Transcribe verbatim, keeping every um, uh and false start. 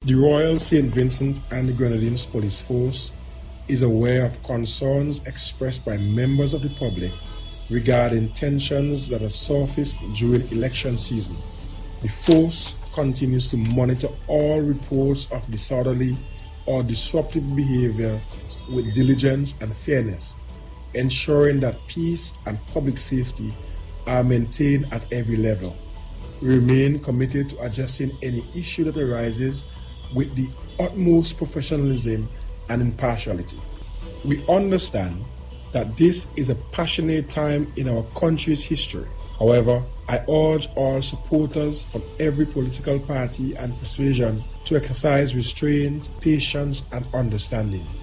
The Royal Saint Vincent and the Grenadines Police Force is aware of concerns expressed by members of the public regarding tensions that have surfaced during election season. The force continues to monitor all reports of disorderly or disruptive behavior with diligence and fairness, ensuring that peace and public safety are maintained at every level. We remain committed to addressing any issue that arises with the utmost professionalism and impartiality. We understand that this is a passionate time in our country's history. However, I urge all supporters from every political party and persuasion to exercise restraint, patience, and understanding.